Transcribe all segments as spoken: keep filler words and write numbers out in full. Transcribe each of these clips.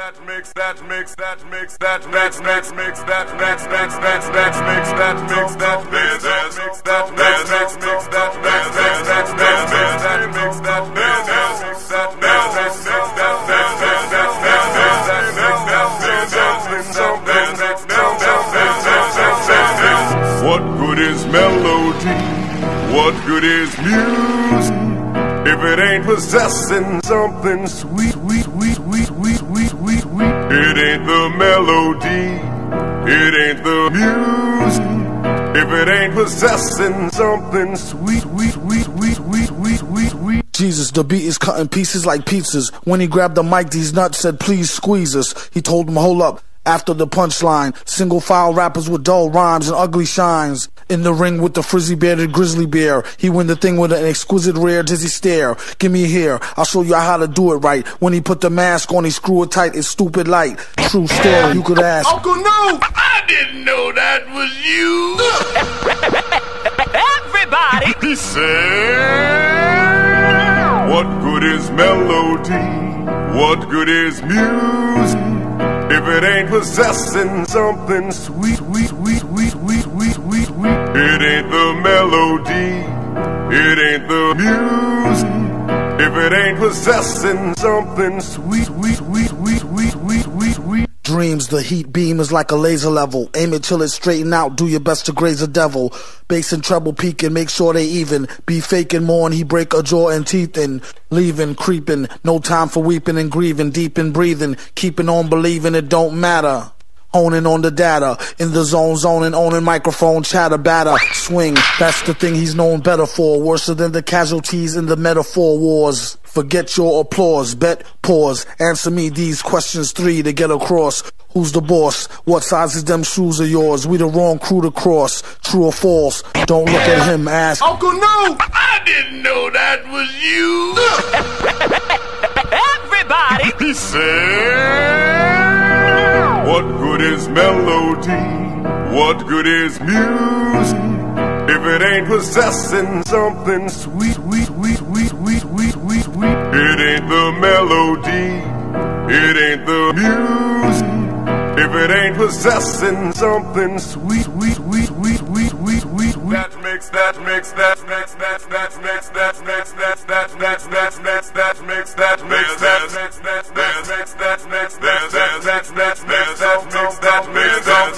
that mix that mix that mix that mix mix mix that mix mix mix mix mix that mix that mix that mix that mix mix mix that mix mix that mix mix that mix that mix that mix mix mix that mix mix that mix mix that mix that mix. What good is melody? What good is music if it ain't possessing something sweet, sweet, sweet, sweet, sweet, sweet, sweet, sweet? It ain't the melody, it ain't the music if it ain't possessing something sweet, sweet, sweet, sweet, sweet, sweet, sweet, sweet. Jesus, the beat is cutting pieces like pizzas. When he grabbed the mic, these nuts said, please squeeze us. He told him, hold up. After the punchline, single file rappers with dull rhymes and ugly shines. In the ring with the frizzy bearded grizzly bear, he win the thing with an exquisite rare dizzy stare. Give me here, I'll show you how to do it right. When he put the mask on, he screw it tight, it's stupid light. True story, you could ask Uncle No! I didn't know that was you! Everybody! He said, what good is melody? What good is music if it ain't possessing something sweet, sweet, sweet, sweet, sweet, sweet, sweet, sweet? It ain't the melody, it ain't the music if it ain't possessing something sweet, sweet, sweet, sweet, sweet, sweet, sweet, sweet. Dreams, the heat beam is like a laser level. Aim it till it's straighten out, do your best to graze a devil. Bass and treble peaking, make sure they even. Be faking more and he break a jaw and teeth in. Leaving, creeping, no time for weeping and grieving. Deep in breathing, keeping on believing it don't matter. Honing on the data, in the zone, zoning, owning microphone, chatter, batter, swing. That's the thing he's known better for. Worse than the casualties in the metaphor wars. Forget your applause, bet, pause. Answer me these questions three to get across. Who's the boss? What size is them shoes of yours? We the wrong crew to cross. True or false? Don't look at him, ask Uncle No! I didn't know that was you! Everybody! He said, what good is melody? What good is music if it ain't possessing something sweet, sweet, sweet, sweet, sweet, sweet, sweet, sweet? It ain't the melody, it ain't the music if it ain't possessing something sweet, sweet, sweet, sweet, sweet, sweet, sweet, sweet. That mix, that mix, that mix, that mix, that mix, that mix, that mix, that mix, that mix, that mix, that mix, that mix, that mix, that mix, that mix, that mix, that mix, that mix, that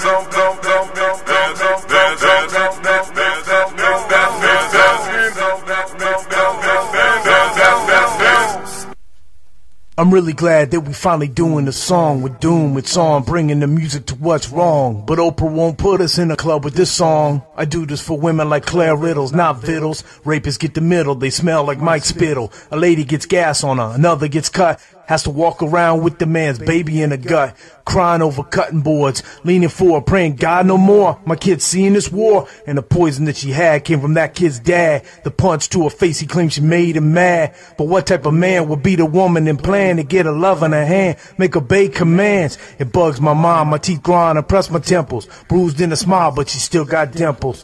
I'm really glad that we finally doing a song with Doom. It's on, bringing the music to what's wrong. But Oprah won't put us in a club with this song. I do this for women like Claire Riddles, not vittles. Rapists get the middle, they smell like Mike Spittle. A lady gets gas on her, another gets cut. Has to walk around with the man's baby in the gut, crying over cutting boards, leaning forward, praying God no more. My kid's seeing this war, and the poison that she had came from that kid's dad. The punch to her face, he claims she made him mad. But what type of man would beat a woman and plan to get a love in her hand, make obey commands? It bugs my mind, my teeth grind and press my temples. Bruised in a smile, but she still got dimples.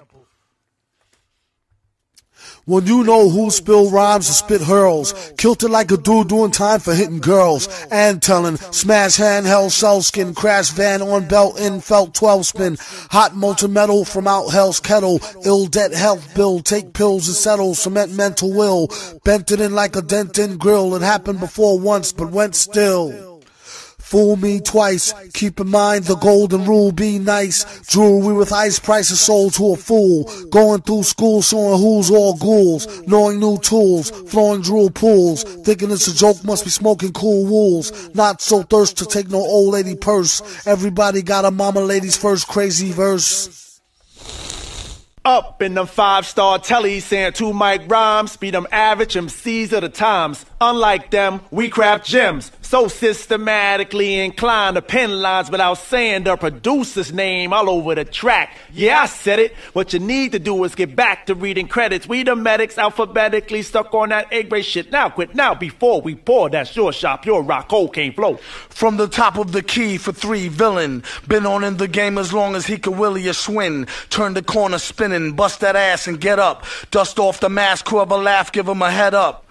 Well, you know who spill rhymes and spit hurls. Killed it like a dude doing time for hitting girls. And telling, smash handheld shell skin, crash van on belt in felt twelve spin. Hot molten metal from out hell's kettle. Ill debt health bill, take pills and settle. Cement mental will, bent it in like a dent in grill. It happened before once but went still. Fool me twice, keep in mind the golden rule, be nice. Jewelry with ice prices sold to a fool. Going through school showing who's all ghouls. Knowing new tools, flowing drool pools. Thinking it's a joke, must be smoking cool wools. Not so thirst to take no old lady purse. Everybody got a mama lady's first crazy verse. Up in them five-star tellies, saying two mic rhymes, be them average M Cs of the times. Unlike them, we craft gems, so systematically inclined to pen lines without saying the producer's name all over the track. Yeah, I said it. What you need to do is get back to reading credits. We the medics alphabetically stuck on that A-grade shit. Now quit now before we pour. That's your shop, your rock cocaine flow. From the top of the key for three, villain. Been on in the game as long as he could willy a swin. Turn the corner spinning, bust that ass and get up. Dust off the mask, whoever laugh, give him a head up.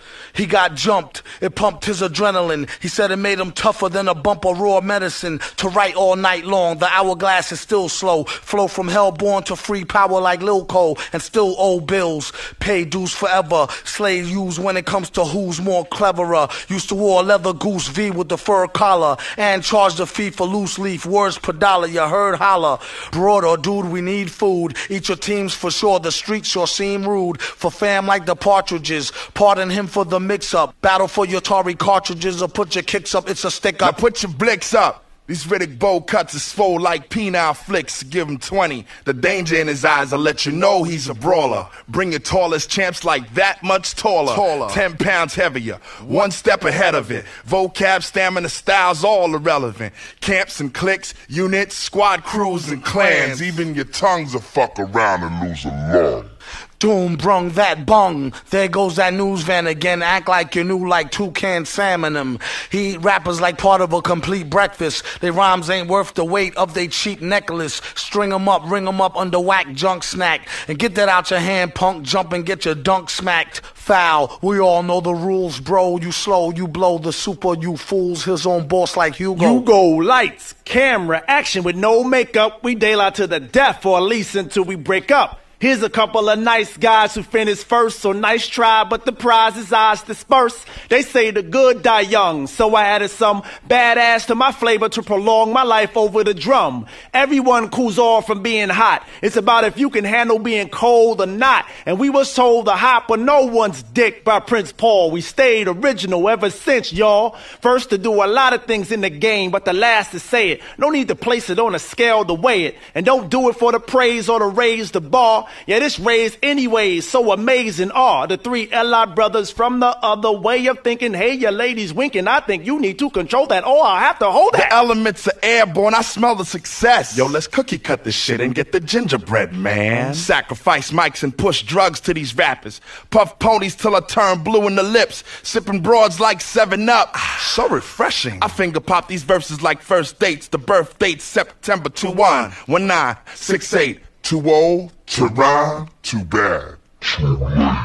He got jumped. It pumped his adrenaline. He said it made him tougher than a bump of raw medicine. To write all night long, the hourglass is still slow. Flow from hellborn to free power like Lil Cole. And still owe bills. Pay dues forever. Slave used when it comes to who's more cleverer. Used to wear a leather goose V with the fur collar. And charged a fee for loose leaf. Words per dollar, you heard holler. Broader, dude, we need food. Eat your teams for sure. The streets sure seem rude. For fam like the Partridges. Pardon him for the mix-up. Battle for your Atari cartridges or put your kicks up. It's a stick up. Now put your blicks up. These Riddick bowl cuts is swole like penile flicks. Give him twenty. The danger in his eyes will let you know he's a brawler. Bring your tallest champs like that much taller. taller. Ten pounds heavier. One step ahead of it. Vocab, stamina, styles, all irrelevant. Camps and cliques, units, squad crews and clans. Even your tongues will fuck around and lose a lung. Doom brung that bung. There goes that news van again. Act like you knew like toucan salmon him. He eat rappers like part of a complete breakfast. Their rhymes ain't worth the weight of they cheap necklace. String 'em up, ring 'em up under whack junk snack. And get that out your hand, punk. Jump and get your dunk smacked. Foul. We all know the rules, bro. You slow, you blow the super, you fools. His own boss like Hugo. Hugo, lights, camera, action with no makeup. We daylight to the death, or at least until we break up. Here's a couple of nice guys who finished first, so nice try, but the prize is ours dispersed. They say the good die young, so I added some badass to my flavor to prolong my life over the drum. Everyone cools off from being hot. It's about if you can handle being cold or not. And we was told to hop on no one's dick by Prince Paul. We stayed original ever since, y'all. First to do a lot of things in the game, but the last to say it. No need to place it on a scale to weigh it. And don't do it for the praise or to raise the bar. Yeah, this raised anyways, so amazing are the three L I brothers from the other way of thinking. Hey, your ladies winking. I think you need to control that, or I'll have to hold that. The elements are airborne. I smell the success. Yo, let's cookie cut this shit and get the gingerbread, man. Sacrifice mics and push drugs to these rappers. Puff ponies till I turn blue in the lips. Sipping broads like seven up. So refreshing. I finger pop these verses like first dates. The birth date September two one one nine six eight. Too old to rhyme, too bad. Too late.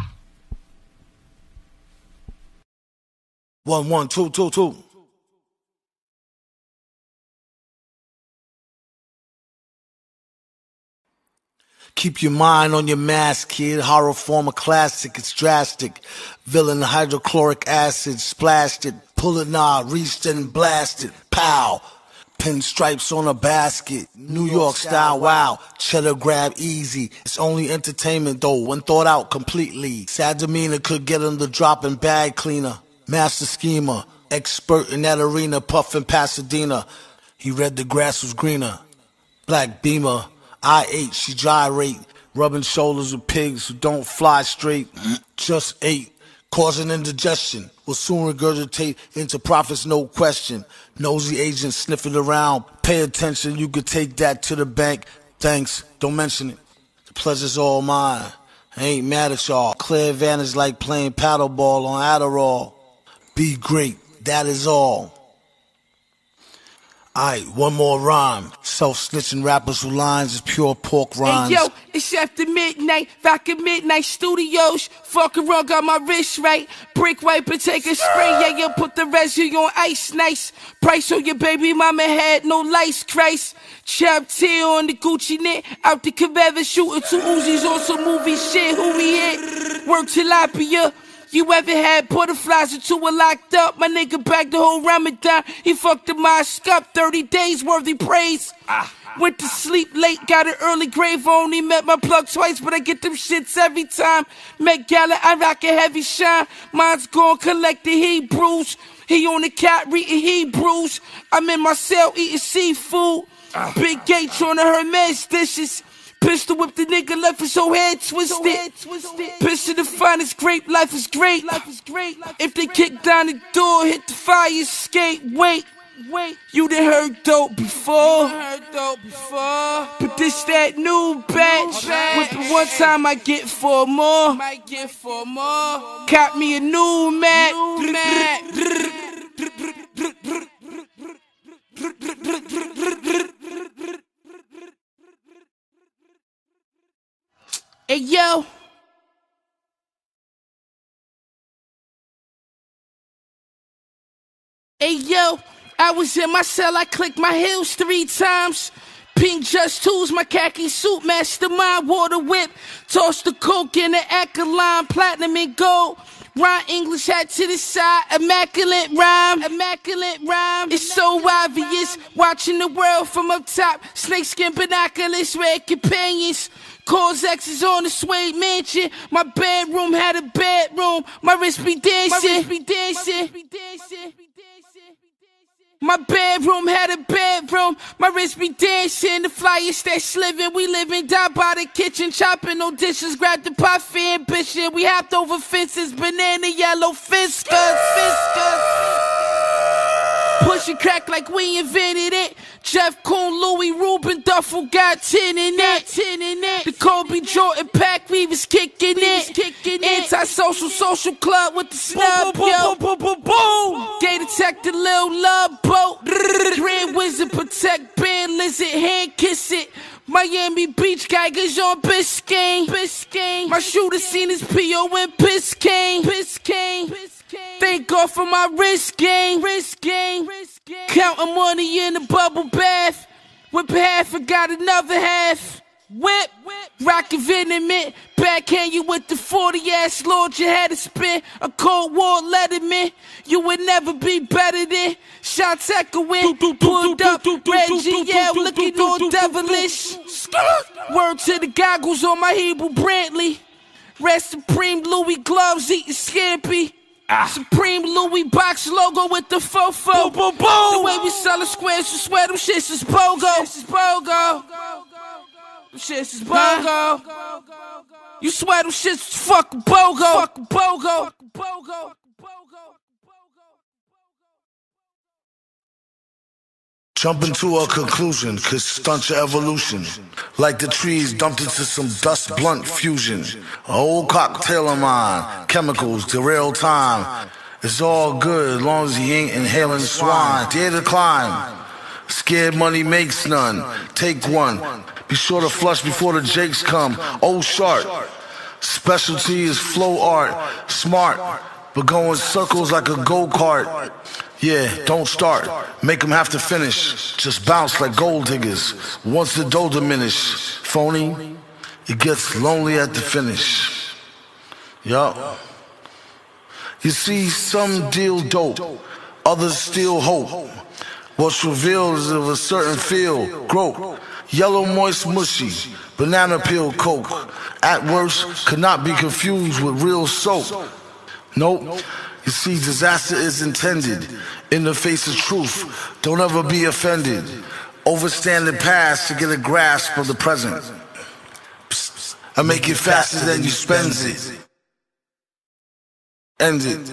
One, one, two, two, two. Keep your mind on your mask, kid. Horror form a classic, it's drastic. Villain hydrochloric acid, splashed it. Pull it knob, reached and blasted. Pow. Pinstripes on a basket, New York style, wow. Cheddar grab easy. It's only entertainment though, when thought out completely. Sad demeanor could get him the drop and bag cleaner. Master schemer, expert in that arena, puffin' Pasadena. He read the grass was greener. Black Beamer, I ate, she gyrate. Rubbing shoulders with pigs who don't fly straight. Just ate. Causing indigestion, will soon regurgitate into profits, no question. Nosy agents sniffing around, pay attention, you could take that to the bank. Thanks, don't mention it. The pleasure's all mine. I ain't mad at y'all. Clear advantage like playing paddleball on Adderall. Be great, that is all. Aight, one more rhyme. Self-snitching rappers who lines is pure pork rhymes. Hey yo, it's after midnight, Vodka Midnight Studios. Fuck around, got my wrist right. Brick wipe and take a spray, yeah, you put the residue on ice, nice. Price on your baby mama head, no lice, Christ. Chop tail on the Gucci knit, out the Cabeva shooting two Uzis on some movie shit, who we hit? Work tilapia. You ever had butterflies or two were locked up? My nigga back the whole Ramadan. He fucked the mosque up, thirty days worthy praise. Went to sleep late, got an early grave. Only met my plug twice, but I get them shits every time. Met Gala, I rock a heavy shine. Mine's gone, collect the Hebrews. He on the cat reading Hebrews. I'm in my cell eating seafood. Big Gate trying to Hermes dishes. Pistol whip the nigga, left his whole head twisted. Pistol the finest grape, life is great. If they kick down the door, hit the fire escape. Wait, wait, you done heard dope before. But this that new batch. Whipping one time, I get four more. Cop me a new Mac. Hey yo. Hey yo, I was in my cell, I clicked my heels three times. Pink Just Tools, my khaki suit, mastermind, water whip. Toss the coke in the Acaline, platinum and gold. Rhyme English hat to the side, immaculate rhyme, immaculate rhyme. It's so obvious, watching the world from up top. Snakeskin binoculars, red companions. Cause X is on the suede mansion. My bedroom had a bedroom. My wrist be dancing. My wrist be dancing. My bedroom had a bedroom. My wrist be dancing. The flyers that's living. We living down by the kitchen. Chopping no dishes. Grab the pot for ambition. We hopped over fences. Banana yellow fiskers. Fiskers. Push and crack like we invented it. Jeff Koon, Louis Rubin, Duffel got ten in it. ten in it. The Kobe Jordan pack, we was kicking it. Anti-social social club with the snub, yo. Gator Tech, the Lil Love Boat. Grand Wizard, protect band, lizard, hand kiss it. Miami Beach, Geigers on Biscayne. Biscayne. My shooter seen his P O in Biscayne. Biscayne. Thank God for my wrist game. Wrist game. Counting money in the bubble bath. Whip half and got another half. Whip, rockin' venomant. Backhand you with the forty ass Lord, you had to spin a Cold War letterman. You would never be better than shots echoing. Pulled up, Reggie, yeah, looking all devilish. Word to the goggles on my Hebrew Brantley. Rest Supreme Louis gloves eating scampi. Ah. Supreme Louis box logo with the fofo. Boom, boom, boom. The way we sellin' squares, you swear them shits is BOGO. Shits is BOGO. Them shits is BOGO. You swear them shits is fuck BOGO. Fuck BOGO. BOGO. Jump into a conclusion, cause stunt your evolution. Like the trees dumped into some dust blunt fusion. A whole cocktail of mine, chemicals, derail time. It's all good, as long as he ain't inhaling swine. Dare to climb. Scared money makes none. Take one. Be sure to flush before the jakes come. Oh, sharp. Specialty is flow art. Smart, but going circles like a go-kart. Yeah, don't start. Make them have to finish. Just bounce like gold diggers. Once the dough diminish. Phony, it gets lonely at the finish. Yup. You see, some deal dope, others steal hope. What's revealed is of a certain feel, grope. Yellow moist mushy, banana peel coke. At worst, could not be confused with real soap. Nope. You see, disaster is intended in the face of truth. Don't ever be offended. Overstand the past to get a grasp of the present. Psst. I make it faster than you spend it. End it.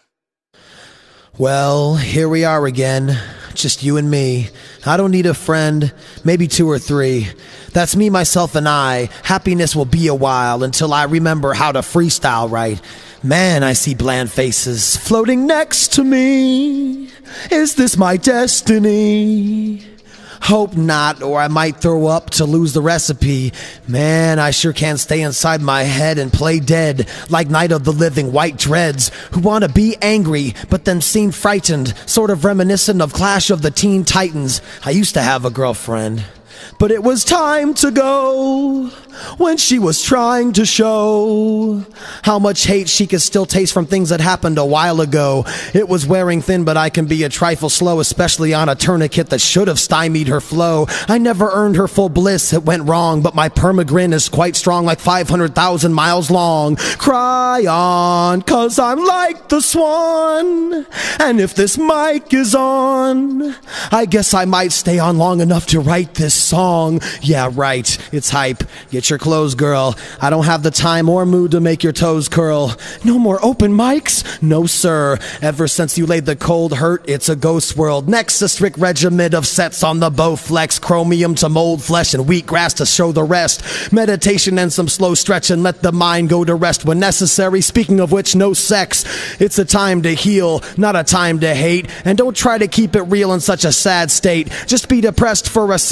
Well, here we are again. Just you and me. I don't need a friend, maybe two or three. That's me, myself, and I. Happiness will be a while until I remember how to freestyle right. Man, I see bland faces floating next to me. Is this my destiny? Hope not, or I might throw up to lose the recipe. Man, I sure can't stay inside my head and play dead like Night of the Living White Dreads, who want to be angry but then seem frightened, sort of reminiscent of Clash of the Teen Titans. I used to have a girlfriend, but it was time to go when she was trying to show how much hate she could still taste from things that happened a while ago. It was wearing thin, but I can be a trifle slow, especially on a tourniquet that should have stymied her flow. I never earned her full bliss, it went wrong, but my permagrin is quite strong, like five hundred thousand miles long. Cry on, cause I'm like the swan, and if this mic is on, I guess I might stay on long enough to write this song. Yeah, right, it's hype. Get your clothes, girl. I don't have the time or mood to make your toes curl. No more open mics? No, sir. Ever since you laid the cold hurt, it's a ghost world. Next, a strict regiment of sets on the Bowflex. Chromium to mold flesh and wheatgrass to show the rest. Meditation and some slow stretch and let the mind go to rest when necessary. Speaking of which, no sex. It's a time to heal, not a time to hate. And don't try to keep it real in such a sad state. Just be depressed for a second if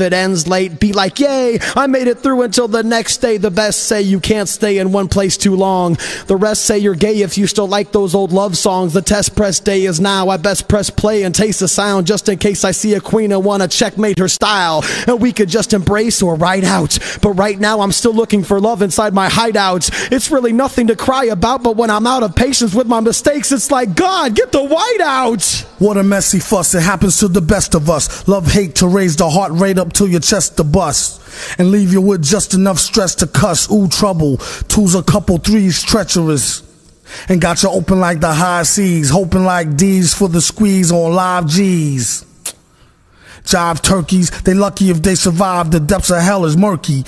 it ends late, be like, yay, I made it through until the next day. The best say you can't stay in one place too long. The rest say you're gay if you still like those old love songs. The test press day is now. I best press play and taste the sound just in case I see a queen and wanna checkmate her style. And we could just embrace or ride out. But right now I'm still looking for love inside my hideouts. It's really nothing to cry about, but when I'm out of patience with my mistakes, it's like, God, get the white out. What a messy fuss, it happens to the best of us. Love, hate to raise the heart rate up till your chest to bust. And leave you with just enough stress to cuss. Ooh, trouble. Two's a couple, three's treacherous. And got you open like the high seas, hoping like D's for the squeeze on live G's. Jive turkeys, they lucky if they survive. The depths of hell is murky.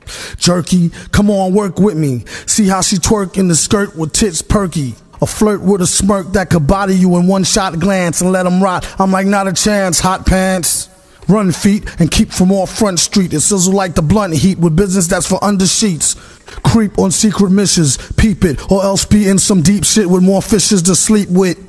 Jerky, come on, work with me. See how she twerk in the skirt with tits perky. A flirt with a smirk that could body you in one shot glance and let them rot. I'm like, not a chance, hot pants. Run feet and keep from off Front Street. It sizzle like the blunt heat with business that's for under sheets. Creep on secret missions, peep it, or else be in some deep shit with more fishes to sleep with.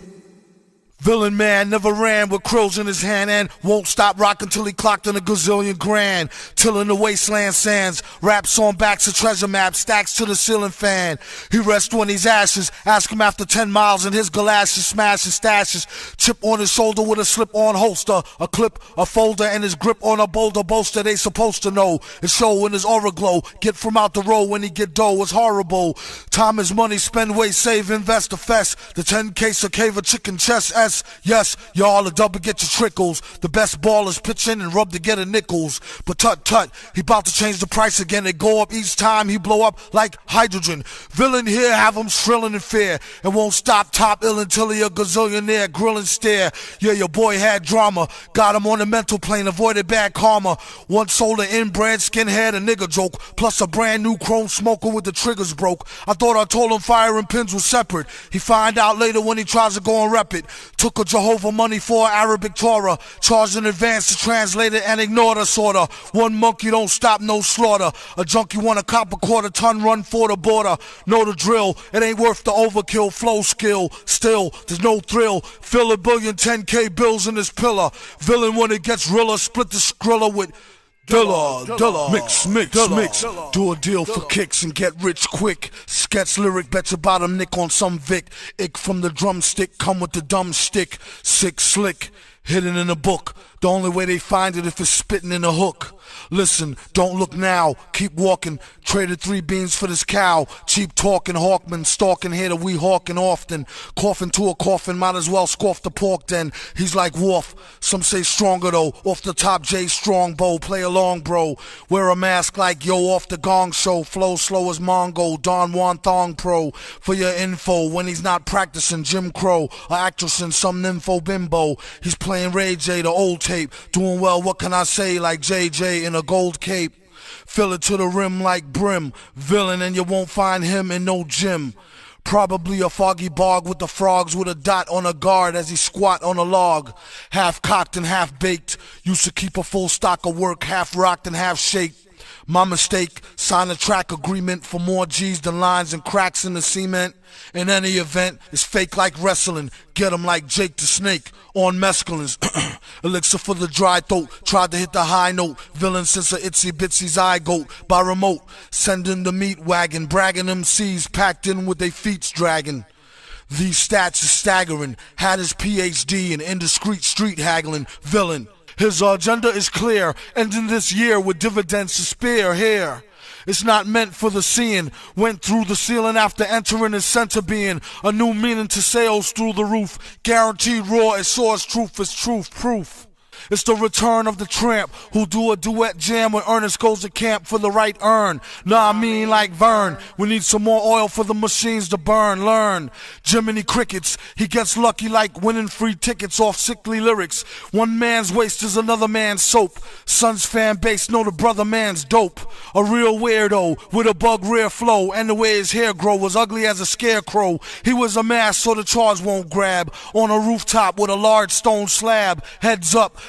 Villain man never ran with crows in his hand and won't stop rocking till he clocked in a gazillion grand. Tilling the wasteland sands, raps on backs of treasure maps, stacks to the ceiling fan. He rests when he's ashes, ask him after ten miles and his galoshes smash his stashes. Chip on his shoulder with a slip-on holster, a clip, a folder, and his grip on a boulder bolster. They supposed to know, it show in his aura glow. Get from out the road when he get dough, it's horrible. Time is money, spend, wait, save, invest, a fest. The ten case of cave of chicken chest S. Yes, y'all, a double get your trickles. The best ballers pitch in and rub to get a nickels. But tut tut, he bout to change the price again. They go up each time he blow up like hydrogen. Villain here have him shrilling in fear and won't stop top ill until he a gazillionaire. Grill and stare. Yeah, your boy had drama. Got him on the mental plane, avoided bad karma. One sold an inbred skinhead, a nigga joke. Plus a brand new chrome smoker with the triggers broke. I thought I told him fire and pins was separate. He find out later when he tries to go and rep it. Took a Jehovah money for Arabic Torah, charged in advance to translate it and ignored us sorta. One monkey don't stop, no slaughter. A junkie want a cop a quarter ton, run for the border. Know the drill, it ain't worth the overkill. Flow skill, still, there's no thrill. Fill a billion ten K bills in this pillar. Villain when it gets realer, split the skrilla with Dilla, Dilla, mix, mix, Dilla, mix. Dilla. Do a deal Dilla. For kicks and get rich quick. Sketch lyric, bet your bottom nick on some Vic. Ick from the drumstick, come with the dumb stick. Sick, slick, hidden in a book. The only way they find it if it's spitting in a hook. Listen, don't look now, keep walking. Traded three beans for this cow. Cheap talking, Hawkman, stalking here that we hawking often. Coughing to a coffin, might as well scoff the pork then. He's like Wolf, some say stronger though. Off the top, J Strongbow, play along bro. Wear a mask like yo off the Gong Show. Flow slow as Mongo, Don Juan Thong Pro. For your info, when he's not practicing Jim Crow. A actress in some nympho bimbo. He's playing Ray J, the old tape. Doing well, what can I say, like J J in a gold cape. Fill it to the rim like brim. Villain and you won't find him in no gym. Probably a foggy bog with the frogs with a dot on a guard as he squat on a log. Half cocked and half baked. Used to keep a full stock of work, half rocked and half shaked. My mistake, sign a track agreement for more G's than lines and cracks in the cement. In any event, it's fake like wrestling. Get 'em like Jake the Snake on mescalines. Elixir for the dry throat. Tried to hit the high note. Villain since a itsy bitsy zygote. By remote, sending the meat wagon. Bragging M Cs packed in with they feet dragging. These stats is staggering. Had his P H D in indiscreet street haggling. Villain. His agenda is clear, ending this year with dividends to spare here. It's not meant for the seeing. Went through the ceiling after entering his center being. A new meaning to sales through the roof. Guaranteed raw as source, truth is truth, proof. It's the return of the tramp who do a duet jam when Ernest goes to camp for the right earn. Nah, I mean like Vern. We need some more oil for the machines to burn. Learn. Jiminy Crickets. He gets lucky like winning free tickets off sickly lyrics. One man's waste is another man's soap. Son's fan base know the brother man's dope. A real weirdo with a bug rear flow. And the way his hair grow was ugly as a scarecrow. He was a mask so the charge won't grab. On a rooftop with a large stone slab. Heads up.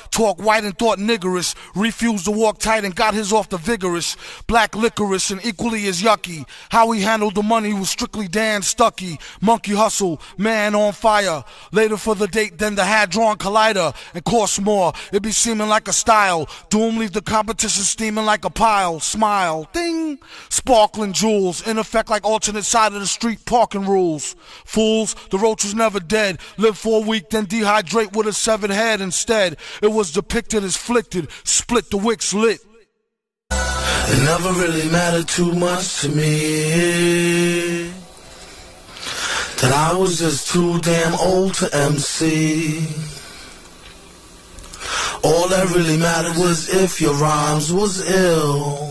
talk white and thought niggerish, refused to walk tight and got his off the vigorous. Black licorice and equally as yucky. How he handled the money was strictly Dan Stucky. Monkey hustle, man on fire. Later for the date than the hand-drawn collider. And cost more, it be seeming like a style. Doom leave the competition steaming like a pile. Smile, ding. Sparkling jewels, in effect like alternate side of the street parking rules. Fools, the roach was never dead. Live for a week, then dehydrate with a severed head. Instead, it was depicted as flicted, split the wicks lit. It never really mattered too much to me, that I was just too damn old to M C. All that really mattered was if your rhymes was ill.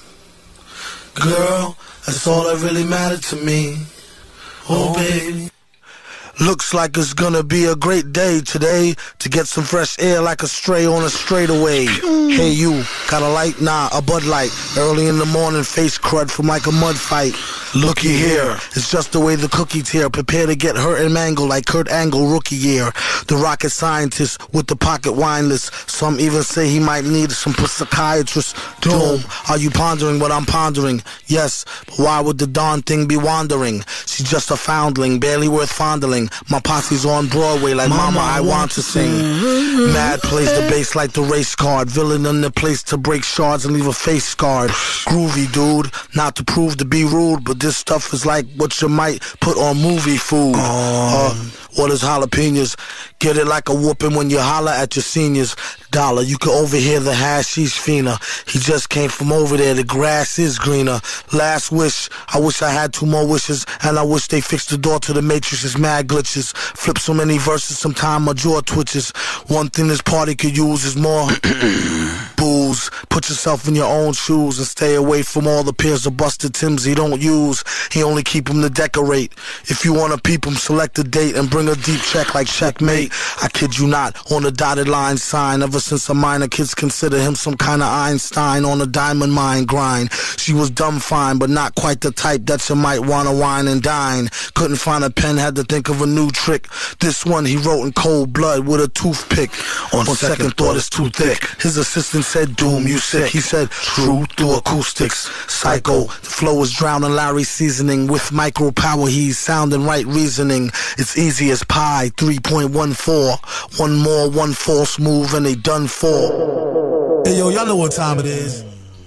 Girl, that's all that really mattered to me. Oh, baby. Looks like it's gonna be a great day today to get some fresh air like a stray on a straightaway. Hey you, got a light? Nah, a Bud Light. Early in the morning, face crud from like a mud fight. Looky here, it's just the way the cookie tear. Prepare to get hurt and mangled like Kurt Angle rookie year. The rocket scientist with the pocket wine list. Some even say he might need some psychiatrist. Doom, are you pondering what I'm pondering? Yes, but why would the darn thing be wandering? She's just a foundling, barely worth fondling. My posse's on Broadway like Mama, Mama I want to sing. Mad plays the bass like the race card. Villain in the place to break shards and leave a face scarred. Groovy dude, not to prove to be rude, but this stuff is like what you might put on movie food. Uh, what is jalapenos? Get it like a whooping when you holler at your seniors. Dollar, you can overhear the hashish fina. He just came from over there, the grass is greener. Last wish, I wish I had two more wishes, and I wish they fixed the door to the Matrix's mad glitches. Flip so many verses, sometime my jaw twitches. One thing this party could use is more booze. Put yourself in your own shoes and stay away from all the pairs of busted Timbs he don't use. He only keep them to decorate. If you wanna peep him, select a date and bring a deep check like checkmate. I kid you not, on the dotted line sign. Ever since a minor, kids consider him some kind of Einstein on a diamond mine grind. She was dumb fine, but not quite the type that you might wanna wine and dine. Couldn't find a pen, had to think of a new trick. This one he wrote in cold blood with a toothpick. On, on second, second thought, it's too thick. His assistant said, Doom, you sick. He said, true, through acoustics. Psycho, the flow is drowning Larry's seasoning. With micro power, he's sounding right reasoning. It's easy as pie, three point one four. One more, one false move, and they done for. Hey, yo, y'all know what time it is.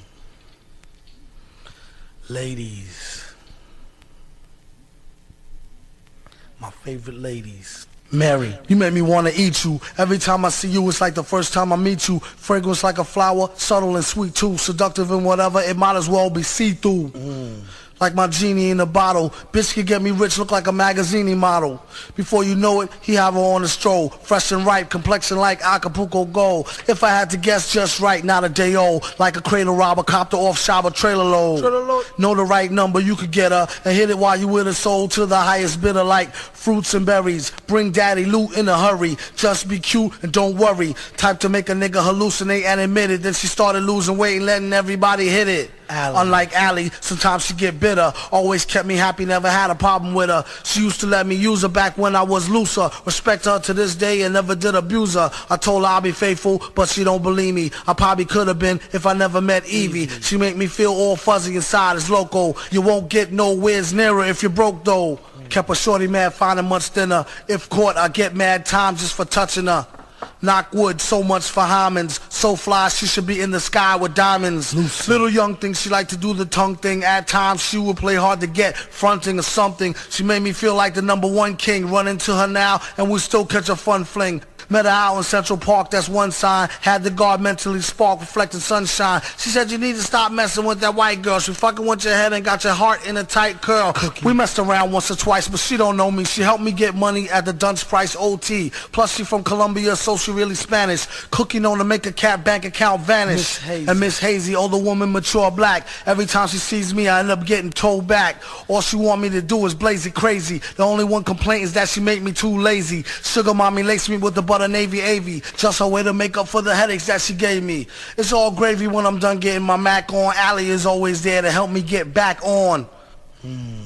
Ladies. My favorite ladies. Mary, you make me want to eat you. Every time I see you, it's like the first time I meet you. Fragrance like a flower, subtle and sweet too. Seductive and whatever, it might as well be see-through. Mm. Like my genie in a bottle. Bitch can get me rich, look like a magazine model. Before you know it, he have her on a stroll. Fresh and ripe, complexion like Acapulco gold. If I had to guess just right, not a day old. Like a cradle robber, copter off shop, trailer load. Trailer load. Know the right number, you could get her. And hit it while you with her soul to the highest bidder like fruits and berries. Bring daddy loot in a hurry. Just be cute and don't worry. Type to make a nigga hallucinate and admit it. Then she started losing weight and letting everybody hit it. Allie. Unlike Allie, sometimes she get bitter. Always kept me happy, never had a problem with her. She used to let me use her back when I was looser. Respect her to this day and never did abuse her. I told her I'll be faithful, but she don't believe me. I probably could have been if I never met Evie. She make me feel all fuzzy inside, it's loco. You won't get nowhere's nearer if you're broke though. Kept a shorty mad, finding much thinner. If caught, I get mad time just for touching her. Knock wood, so much for Hammonds. So fly, she should be in the sky with diamonds. Lucy. Little young thing, she like to do the tongue thing. At times, she would play hard to get, fronting or something. She made me feel like the number one king. Run into her now, and we still catch a fun fling. Met her out in Central Park, that's one sign. Had the guard mentally spark, reflecting sunshine. She said you need to stop messing with that white girl. She fucking with your head and got your heart in a tight curl. Cookie. We messed around once or twice, but she don't know me. She helped me get money at the Dunce Price O T. Plus she from Colombia, so she really Spanish. Cookie known to make a cat bank account vanish. Miss and Miss Hazy, older woman, mature black. Every time she sees me, I end up getting told back. All she want me to do is blaze it crazy. The only one complaint is that she make me too lazy. Sugar mommy laced me with the butter navy avy. Just her way to make up for the headaches that she gave me. It's all gravy when I'm done getting my Mac on. Allie is always there to help me get back on. Hmm.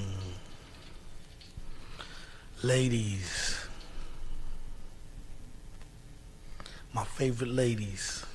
Ladies. my favorite ladies.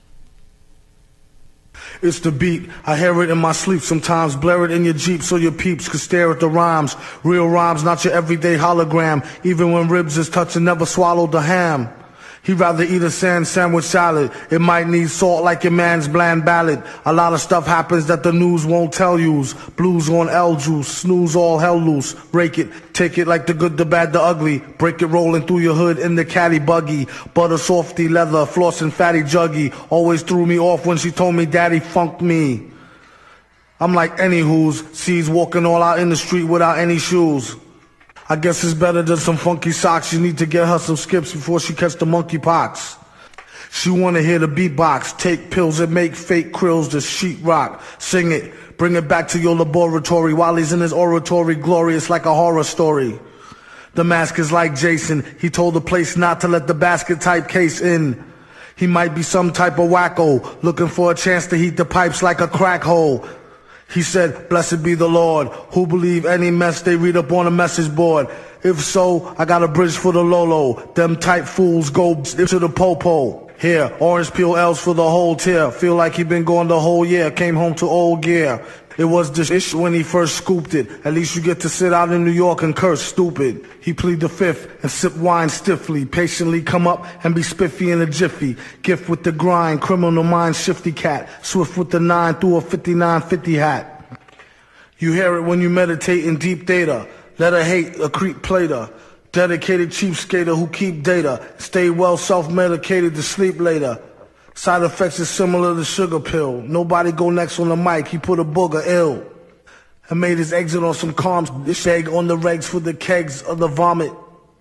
It's the beat, I hear it in my sleep sometimes. Blare it in your Jeep so your peeps can stare at the rhymes. Real rhymes, not your everyday hologram. Even when ribs is touching, never swallow the ham. He'd rather eat a sand sandwich salad. It might need salt like your man's bland ballad. A lot of stuff happens that the news won't tell yous. Blues on L juice, snooze all hell loose. Break it, take it like the good, the bad, the ugly. Break it rolling through your hood in the caddy buggy. Butter softy leather, floss and fatty juggy. Always threw me off when she told me daddy funked me. I'm like any who's, sees walking all out in the street without any shoes. I guess it's better than some funky socks. You need to get her some skips before she catch the monkey pox. She wanna hear the beatbox, take pills and make fake krills to sheetrock. Sing it, bring it back to your laboratory while he's in his oratory, glorious like a horror story. The mask is like Jason, he told the place not to let the basket type case in. He might be some type of wacko, looking for a chance to heat the pipes like a crack hole. He said, blessed be the Lord, who believe any mess they read up on a message board. If so, I got a bridge for the Lolo. Them type fools go to the popo. Here, orange peel L's for the whole tier. Feel like he been going the whole year. Came home to old gear. It was the ish when he first scooped it. At least you get to sit out in New York and curse stupid. He plead the fifth and sip wine stiffly. Patiently come up and be spiffy in a jiffy. Gift with the grind, criminal mind shifty cat. Swift with the nine through a fifty-nine fifty hat. You hear it when you meditate in deep data. Let her hate a creep plater. Dedicated cheap skater who keep data. Stay well self-medicated to sleep later. Side effects is similar to sugar pill. Nobody go next on the mic, he put a booger ill. And made his exit on some calms. Shag on the regs for the kegs of the vomit.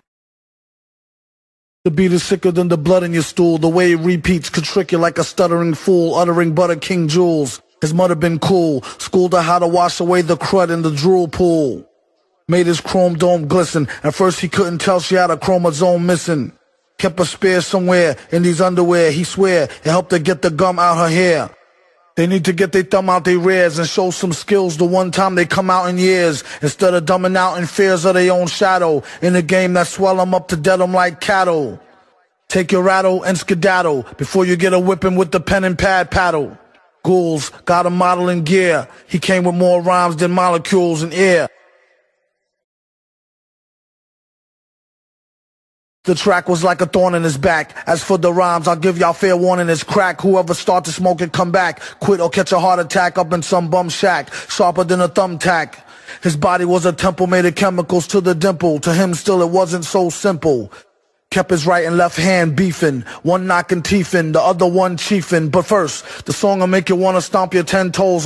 The beat is sicker than the blood in your stool. The way it repeats could trick you like a stuttering fool, uttering butter king jewels. His mother been cool, schooled her how to wash away the crud in the drool pool. Made his chrome dome glisten. At first he couldn't tell she had a chromosome missing. Kept a spare somewhere in these underwear. He swear it helped her get the gum out her hair. They need to get their thumb out their rears and show some skills the one time they come out in years. Instead of dumbing out in fears of their own shadow. In a game that swell them up to dead them like cattle. Take your rattle and skedaddle before you get a whipping with the pen and pad paddle. Ghouls got a model in gear. He came with more rhymes than molecules in air. The track was like a thorn in his back. As for the rhymes, I'll give y'all fair warning, it's crack. Whoever start to smoke it, come back. Quit or catch a heart attack up in some bum shack. Sharper than a thumbtack. His body was a temple made of chemicals to the dimple. To him still it wasn't so simple. Kept his right and left hand beefing. One knocking teeth in, the other one chiefing. But first, the song'll make you wanna stomp your ten toes.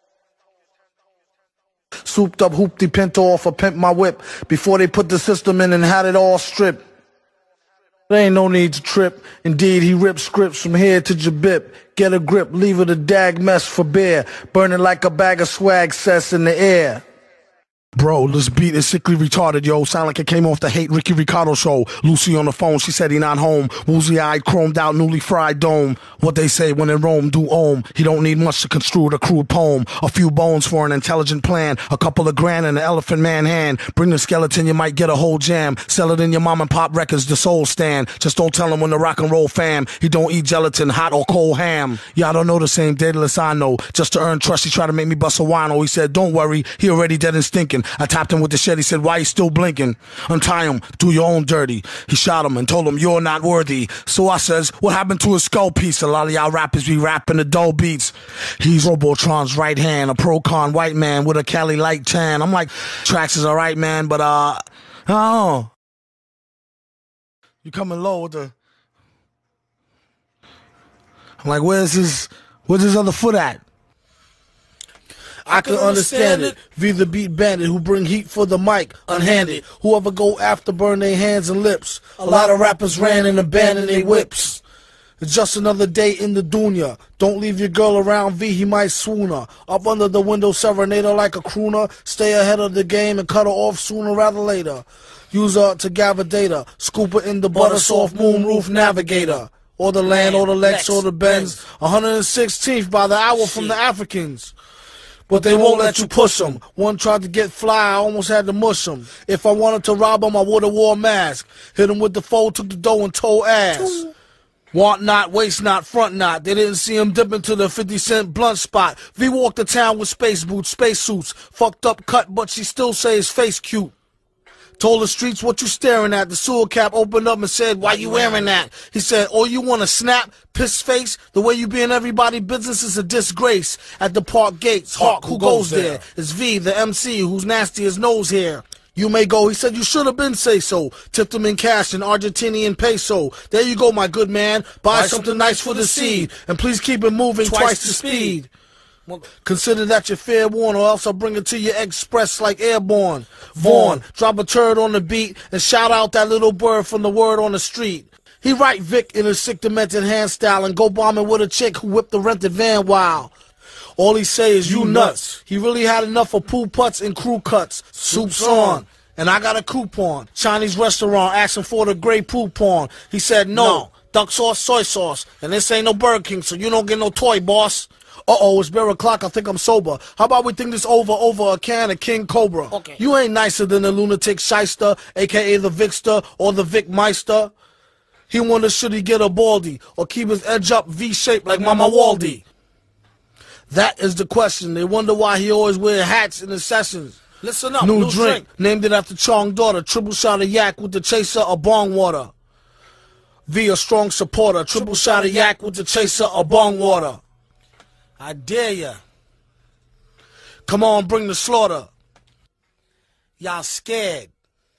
Souped up hoopty pinto off a pimp my whip. Before they put the system in and had it all stripped. There ain't no need to trip. Indeed, he ripped scripts from here to Jabip. Get a grip, leave it a dag mess for bear. Burning like a bag of swag cess in the air. Bro, this beat is sickly retarded, yo. Sound like it came off the Hate Ricky Ricardo show. Lucy on the phone, she said he not home. Woozy-eyed, chromed out, newly fried dome. What they say when in Rome, do ohm. He don't need much to construe the crude poem. A few bones for an intelligent plan. A couple of grand and an elephant man hand. Bring the skeleton, you might get a whole jam. Sell it in your mom and pop records, the soul stand. Just don't tell him when the rock and roll fam. He don't eat gelatin, hot or cold ham. Y'all don't know the same Daedalus I know. Just to earn trust, he tried to make me bust a wino. He said, don't worry, he already dead and stinking. I tapped him with the shed, he said, why you still blinking? Untie him, do your own dirty. He shot him and told him, you're not worthy. So I says, what happened to his skull piece? A lot of y'all rappers be rapping the dull beats. He's Robotron's right hand, a pro-con white man with a Cali light tan. I'm like, Trax is alright, man, but uh, oh. You coming low with the... I'm like, where's his, where's his other foot at? I can understand it. Be the beat bandit who bring heat for the mic, unhanded. Whoever go after burn their hands and lips. A lot of rappers ran and abandoned their whips. It's just another day in the dunya. Don't leave your girl around V, he might swoon her. Up under the window, serenade her like a crooner. Stay ahead of the game and cut her off sooner rather later. Use her to gather data. Scoop her in the butter soft moonroof navigator. Or the land, or the Lex, or the Benz. one hundred sixteenth by the hour from the Africans. But they won't let you push them. One tried to get fly, I almost had to mush him. If I wanted to rob him, I would've wore a mask. Hit him with the fold, took the dough and told ass. Want not, waste not, front not. They didn't see him dip into the fifty cent blunt spot. V walked the town with space boots, space suits. Fucked up cut, but she still say his face cute. Told the streets, what you staring at? The sewer cap opened up and said, why you wearing that? He said, oh, you want to snap? Piss face? The way you be in everybody's business is a disgrace. At the park gates, Hawk, who goes there? It's V, the M C, who's nasty as nose hair. You may go, he said, you should have been say so. Tipped him in cash in Argentinian peso. There you go, my good man. Buy, Buy something nice for the seed. And please keep it moving twice, twice the speed. speed. Well, consider that your fair warn, or else I'll bring it to your express like airborne. Vaughn, drop a turd on the beat and shout out that little bird from the word on the street. He write Vic in a sick demented hand style and go bombing with a chick who whipped the rented van wild. All he say is you nuts. He really had enough of pool putts and crew cuts. Soup's on. And I got a coupon. Chinese restaurant asking for the gray poupon. He said no. no. Duck sauce, soy sauce. And this ain't no Burger King, so you don't get no toy, boss. Uh-oh, it's beer o'clock, I think I'm sober. How about we think this over over a can of King Cobra? Okay. You ain't nicer than the lunatic shyster, a k a the Vicster or the Vic Meister. He wonders should he get a baldy or keep his edge up V-shaped like Mama Waldy. That is the question. They wonder why he always wear hats in the sessions. Listen up, new, new drink. drink. Named it after Chong daughter. Triple shot of yak with the chaser of bong water. V a strong supporter. Triple shot of yak with the chaser of bong water. I dare ya. Come on, bring the slaughter. Y'all scared.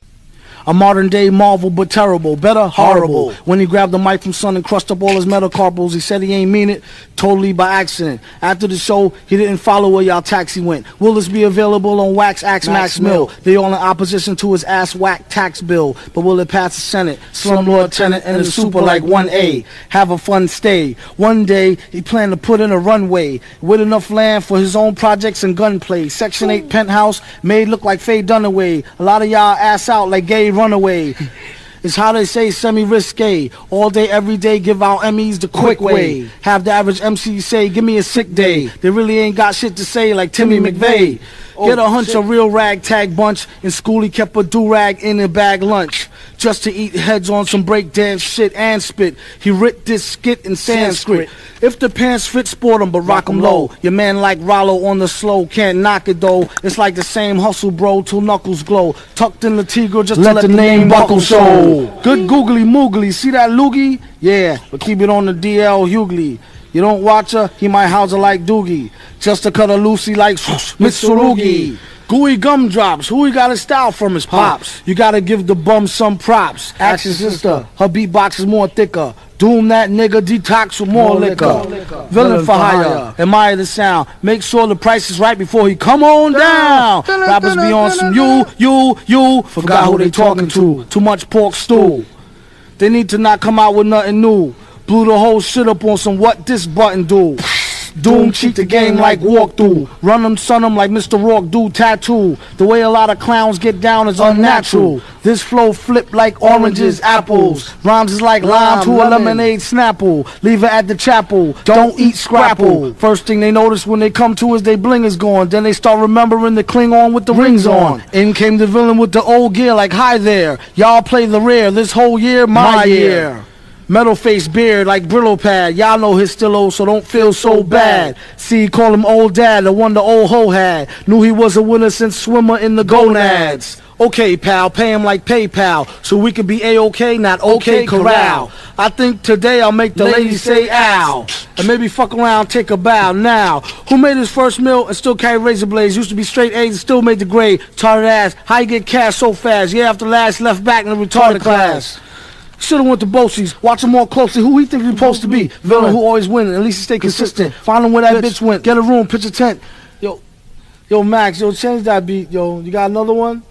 A modern day Marvel, but terrible, better horrible. When he grabbed the mic from Son and crushed up all his metacarpals, he said he ain't mean it, totally by accident. After the show, he didn't follow where y'all taxi went. Will this be available on Wax Axe Max, Max Mill? They all in opposition to his ass whack tax bill, but will it pass the Senate? Slumlord tenant and the super like one A. Have a fun stay. One day he planned to put in a runway with enough land for his own projects and gunplay. Section eight penthouse made look like Faye Dunaway. A lot of y'all ass out like gay runaway. It's how they say semi-risque. All day, every day, give out Emmys the quick way. Have the average M C say, give me a sick day. They really ain't got shit to say like Timmy McVeigh. Get a hunch, a real ragtag bunch. In school, he kept a do-rag in a bag lunch. Just to eat heads on some breakdance shit and spit. He writ this skit in Sanskrit. If the pants fit, sport 'em, but rock 'em low. Your man like Rollo on the slow, can't knock it though. It's like the same hustle, bro, till knuckles glow. Tucked in the Tigre just let to let the, the name buckle show. Good googly moogly, see that loogie? Yeah, but keep it on the D L Hughley. You don't watch her, he might house her like Doogie. Just to cut a Lucy like Mitsurugi. Gooey gumdrops, who he got his style from his pops. You gotta give the bum some props. Ask your sister, her beatbox is more thicker. Doom that nigga, detox with more, more liquor. liquor. Villain for hire, admire the sound. Make sure the price is right before he come on down. Rappers be on some you, you, you. Forgot who they talking to. Too much pork stew. They need to not come out with nothing new. Blew the whole shit up on some what this button do. Doom cheat the game like walkthrough. Run them, son them like Mister Rourke do tattoo. The way a lot of clowns get down is unnatural. This flow flip like oranges, apples. Rhymes is like lime to a lemonade snapple. Leave it at the chapel. Don't eat scrapple. First thing they notice when they come to is they bling is gone. Then they start remembering the Klingon with the rings on. In came the villain with the old gear like hi there. Y'all play the rare this whole year, my year. Metal face beard like Brillo pad. Y'all know his still old, so don't feel so bad. See, call him old dad, the one the old hoe had. Knew he was a winner since swimmer in the gonads. Okay, pal, pay him like PayPal, so we can be A-OK, not OK Corral. I think today I'll make the ladies say ow, and maybe fuck around, take a bow. Now, who made his first meal and still carry razor blades? Used to be straight A's and still made the grade. Retarded ass, how you get cash so fast? Yeah, after last left back in the retarded class. Should've went to Bosie's. Watch him more closely. Who he think he's supposed to be? Villain who always win. At least he stay consistent. Find him where that bitch went. Get a room, pitch a tent. Yo, yo, Max, yo, change that beat, yo. You got another one?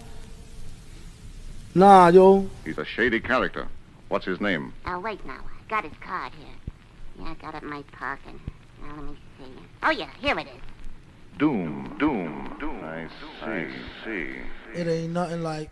Nah, yo. He's a shady character. What's his name? Oh, wait now. I got his card here. Yeah, I got it in my pocket. Now, let me see. Oh, yeah, here it is. Doom, Doom, Doom. I see, I see. It ain't nothing like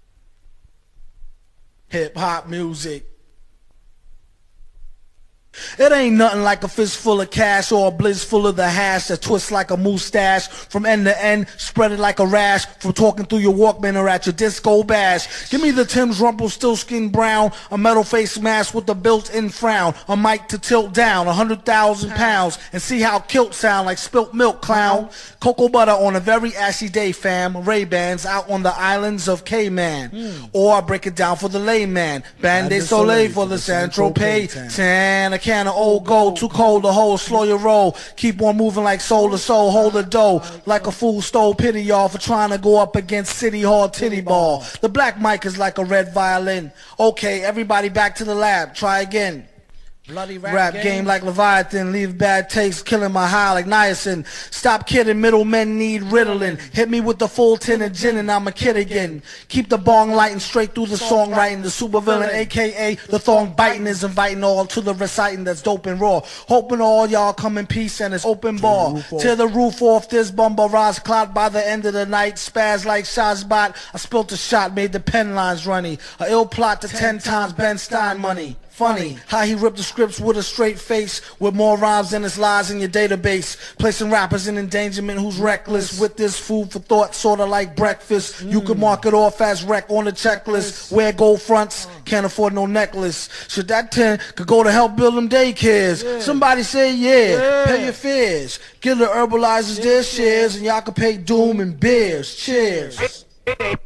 hip-hop music. It ain't nothing like a fist full of cash or a blizz full of the hash that twists like a mustache from end to end, spread it like a rash from talking through your Walkman or at your disco bash. Give me the Tim's Rumpelstiltskin brown, a metal face mask with a built-in frown, a mic to tilt down a hundred thousand pounds, and see how kilt sound like spilt milk, clown. Cocoa butter on a very ashy day, fam. Ray-Bans out on the islands of Cayman. Mm. Or I break it down for the layman. Band-Aid Soleil for the Saint-Tropez. Tan, a can of old gold, too cold to hold, slow your roll. Keep on moving like soul to soul, hold the dough. Like a fool stole, pity y'all for trying to go up against City Hall titty ball. The black mic is like a red violin. Okay, everybody back to the lab, try again. Bloody rap, rap game. game like Leviathan, leave bad taste, killing my high like niacin. Stop kidding, middlemen need Ritalin. Hit me with the full tin of gin and I'm a kid again. Keep the bong lighting straight through the songwriting. The supervillain, aka the thong biting, is inviting all to the reciting that's dope and raw. Hoping all y'all come in peace and it's open bar. Tear the roof off this bumble rise clot by the end of the night. Spaz like Shazbot. I spilt a shot, made the pen lines runny. A ill plot to ten times Ben Stein money. Funny how he ripped the scripts with a straight face, with more rhymes than his lies in your database, placing rappers in endangerment who's reckless with this food for thought, sorta like breakfast. Mm. You could mark it off as wreck on the checklist. Wear gold fronts, can't afford no necklace. Should that ten could go to help build them daycares? Yeah. Somebody say yeah. yeah, pay your fears. Give the herbalizers yeah. their shares, and y'all can pay Doom and beers. Cheers. It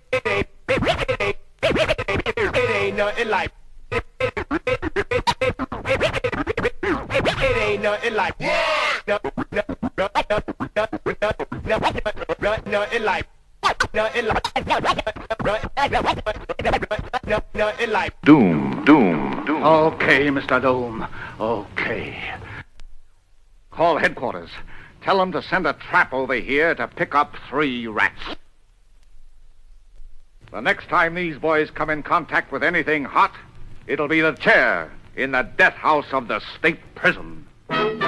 ain't nothing like. It ain't nothing like nothing like nothing like Doom, Doom, Doom. Okay, Mister Doom. Okay. Call headquarters. Tell them to send a trap over here to pick up three rats. The next time these boys come in contact with anything hot, it'll be the chair in the death house of the state prison.